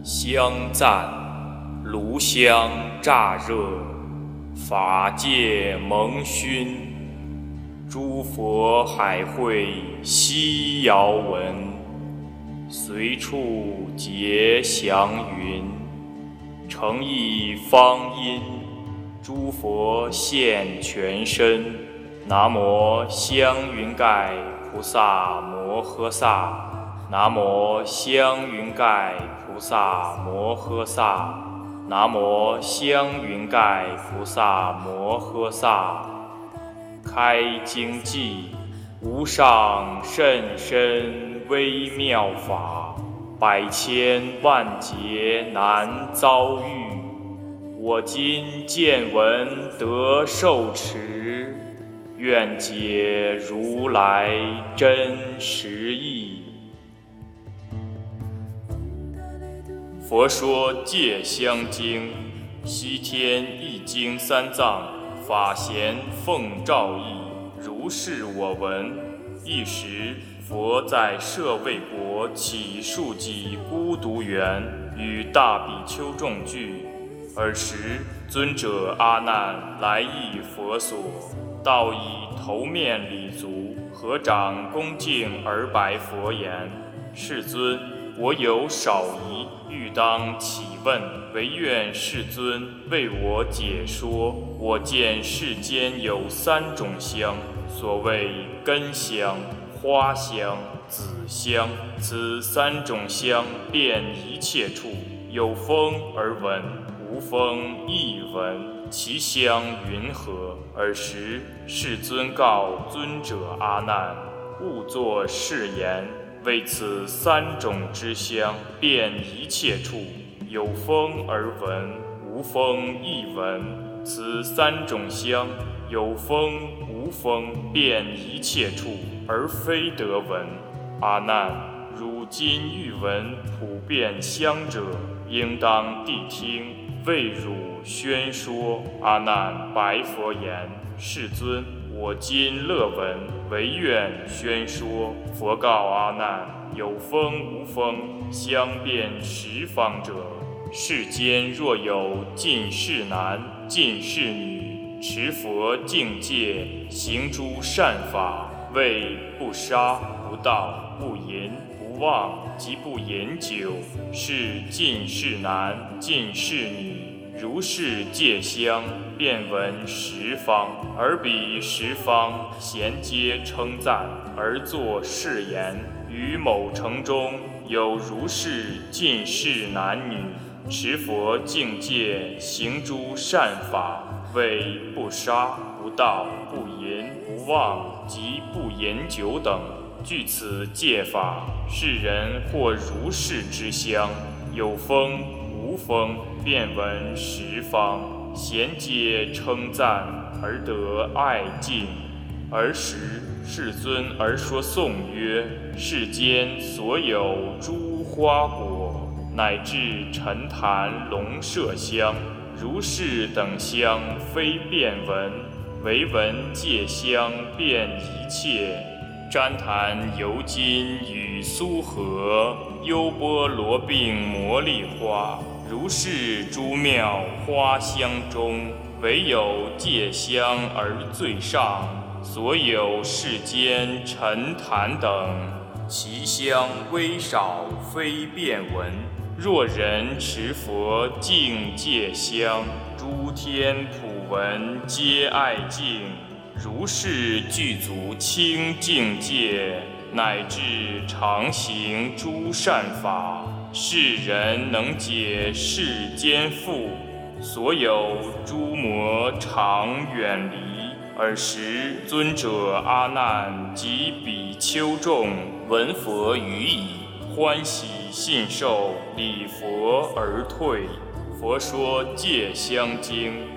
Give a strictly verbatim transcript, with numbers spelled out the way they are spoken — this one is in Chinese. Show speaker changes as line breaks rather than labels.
香赞，炉香乍热，法界蒙熏。诸佛海会悉遥闻，随处结祥云。诚意方因，诸佛现全身。南无香云盖菩萨摩诃萨。南无香云盖菩萨摩诃萨。南无香云盖菩萨摩诃萨。开经偈，无上甚深微妙法，百千万劫难遭遇。我今见闻得受持，愿解如来真实义。佛说戒香经，西天一经三藏，法贤奉诏译，如是我闻。一时，佛在舍卫国祇树给孤独园，与大比丘众聚。尔时，尊者阿难来诣佛所，道以头面礼足，合掌恭敬而白佛言：世尊，我有少疑，欲当启问，唯愿世尊为我解说。我见世间有三种香，所谓根香、花香、子香。此三种香遍一切处，有风而闻，无风亦闻，其香云何？尔时世尊告尊者阿难：勿作是言。为此三种之香遍一切处，有风而闻，无风亦闻。此三种香有风无风遍一切处，而非得闻。阿难，汝今欲闻普遍香者，应当谛听，为汝宣说。阿难白佛言：世尊，我今乐闻，唯愿宣说。佛告阿难：有风无风，香遍十方者，世间若有近视男、近视女，持佛境界，行诸善法，为不杀、不盗、不淫、不妄及不饮酒，是近视男、近视女。如是戒香，便闻十方，而彼十方咸皆称赞，而作是言：于某城中有如是近视男女，持佛境界，行诸善法，为不杀、不盗、不淫、不妄及不饮酒等。据此戒法，世人或如是之香，有风无风，便闻十方，咸皆称赞，而得爱敬。尔时世尊而说颂曰：世间所有诸花果，乃至陈檀龙麝香，如是等香，非遍闻，唯闻戒香遍一切。旃檀油金与苏合，优波罗并摩利花，如是诸妙花香中，唯有戒香而最上。所有世间陈檀等，其香微少，非遍闻。若人持佛敬戒香，诸天普闻皆爱敬。如是具足清净戒，乃至常行诸善法，世人能解世间缚。所有诸魔常远离。尔时尊者阿难及比丘众闻佛语已，欢喜信受，礼佛而退。佛说戒香经，